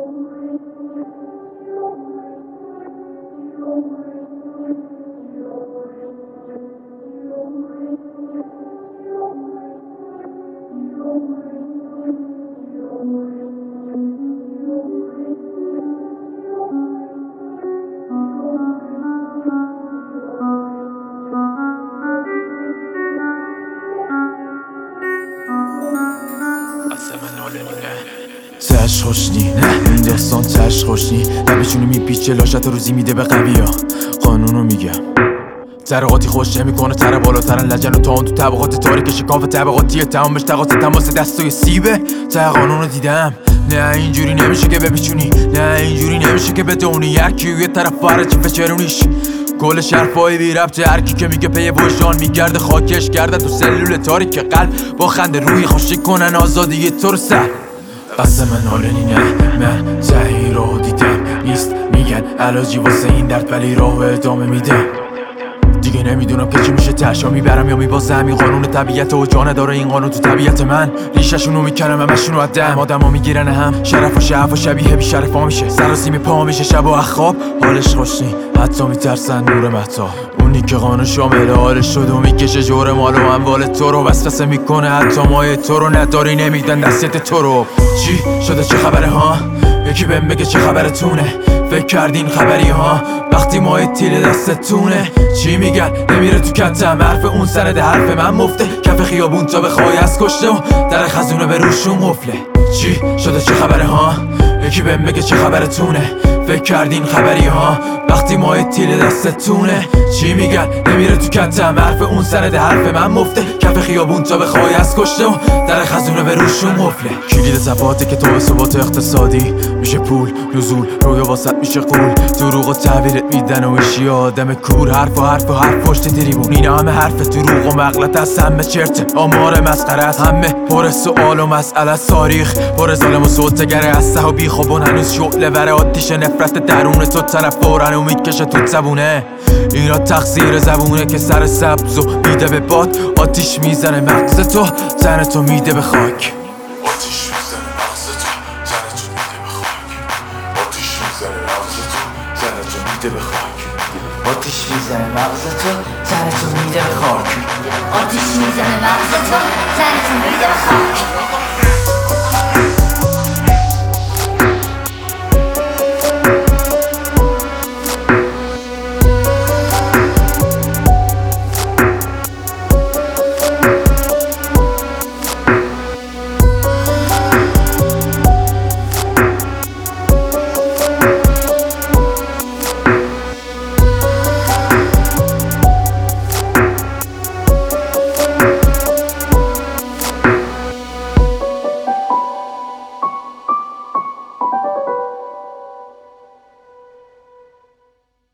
تش خوشنی نه این داستان تش خوشنی نمیتونی میپیچه لاشت روزی میده به قوی ها قانونو میگم طرقاتی خوش نمیکنه تره بالاترن لجن و تان تو طبقات تاریک شکاف طبقاتیه تمامش تقاط تماس دستای سیبه ته قانونو دیدم نه اینجوری نمیشه که بپیچونی نه اینجوری نمیشه که بدونی یکی یه طرف فرچی فچرونیش کل شرفای بی ربطه هرکی که میگه پی وجدان میگرده خاکش کرده تو سلول تاریک قلب با خنده روی خوشی کنن آزادی تو رو سر قصد من حالنی نه من تهی راه دیدم نیست میگن علاجی واسه این درد ولی راه ادامه میدم دیگه نمیدونم که چی میشه تشا میبرم یا میبازم این قانون طبیعت و جا نداره این قانون تو طبیعت من ریششونو میکنم همشونو از دم آدما میگیرن هم شرف و شعف و شبیه بی شرفا میشه سراسیمی پا میشه شب و اخواب حالش خوشنی حتی میترسن نور متا اونی که قانون شامل حالش شد و میکشه جور مال و اموال تو رو وسوسه میکنه حتی مایه تو رو نداری نمیدن دستت تو رو چی شده چه خبره ها یکی بهم بگه چه خبرتونه فکر کردین خبری ها وقتی ماه تیل دستتونه چی میگن نمیره تو کتم حرف اون سرده حرف من مفته کف خیابون تا بخوای از کشته و در خزونه به روشون قفله چی شده چه خبره ها یکی بهم بگه چه خبرتونه فکر کردین خبری ها وقتی ماه تیل دستتونه چی میگن نمیره تو کتم حرف اون سرده حرف من مفته کف خیابون تا بخوای از کشته و در خزونه به روشون قفله کلید صفاته که تو به ثبات اقتصادی میشه پول نزول رویا واسط میشه قول دروغ و تعبیرت میدن و ایشی آدم کور حرف پشت تریبون این همه حرف دروغ و مغلط از همه چرته آمار مسخره از همه پر سوال و مسئله از تاریخ پر ظالم و سلطه‌گره از سه و بیخوابون هنوز شعله وره آتیش نفرت درون تو طرف فورن و میکشه تو زبونه اینا تقصیر زبونه که سر سبز و میده به باد آتیش میزنه مغز تو تن تو میده به خاک آتیش میزنه مغز تو تن تو میده به خاک آتیش میزنه مغز تو تن تو میده به خاک آتیش میزنه مغز تو تن تو میده به خاک آتیش میزنه مغز تو تن تو میده به خاک